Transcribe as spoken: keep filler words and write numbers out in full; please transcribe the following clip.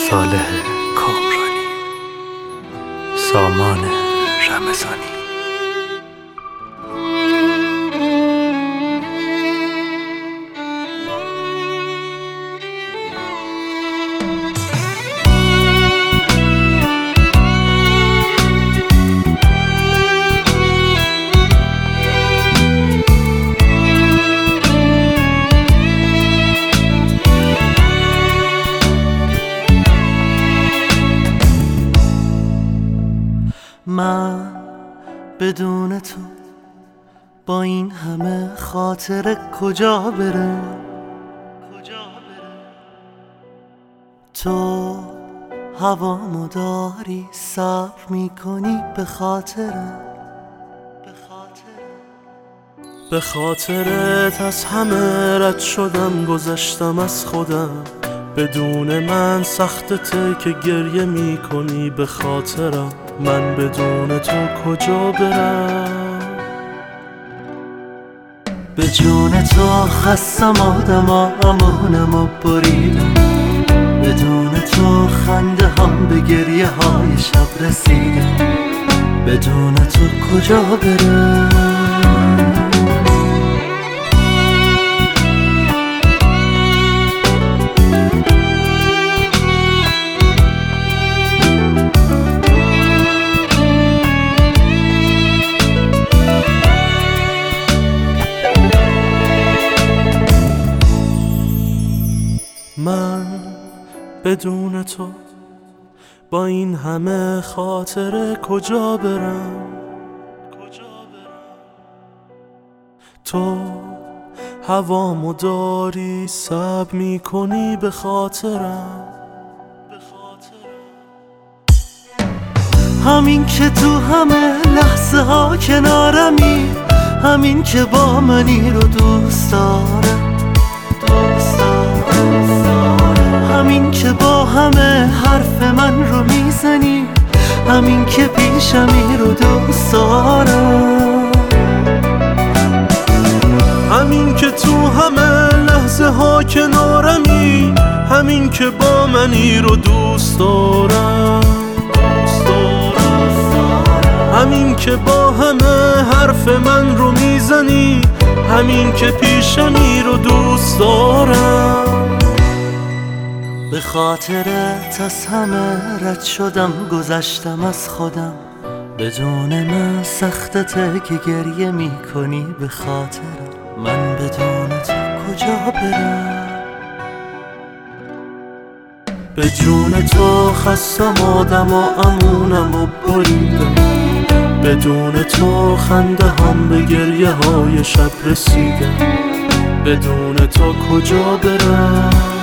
صالح کامرانی، سامان رمضانی. من بدون تو با این همه خاطره کجا برم؟ تو هوامو داری صبر میکنی به خاطرم، به خاطرت از همه رد شدم، گذشتم از خودم. بدون من سختته که گریه میکنی به خاطرم. من بدون تو کجا برم؟ به جون تو خستم آدما، امانم و بریدم. بدون تو خنده هم به گریه های شب رسیدم. بدون تو کجا برم؟ من بدون تو با این همه خاطره کجا برم؟ تو هوامو داری صبر میکنی به خاطرم. همین که تو همه لحظه ها کنارمی، همین که با منی رو دوست دارم، دوست دارم. همین که با همه حرف من رو میزنی، همین که پیشمی رو دوست دارم. همین که تو همه لحظه ها کنارمی، همین که با منی رو دوست دارم، دوست دارم. همین که با همه حرف من رو میزنی، همین که پیشمی رو دوست دارم. به خاطرت از همه رد شدم، گذشتم از خودم. بدون من سختته که گریه میکنی به خاطرم. من بدون تو کجا برم؟ به جون تو خستم آدم و امونم و بریدم. بدون تو خنده هم به گریه های شب رسیدم. بدون تو کجا برم؟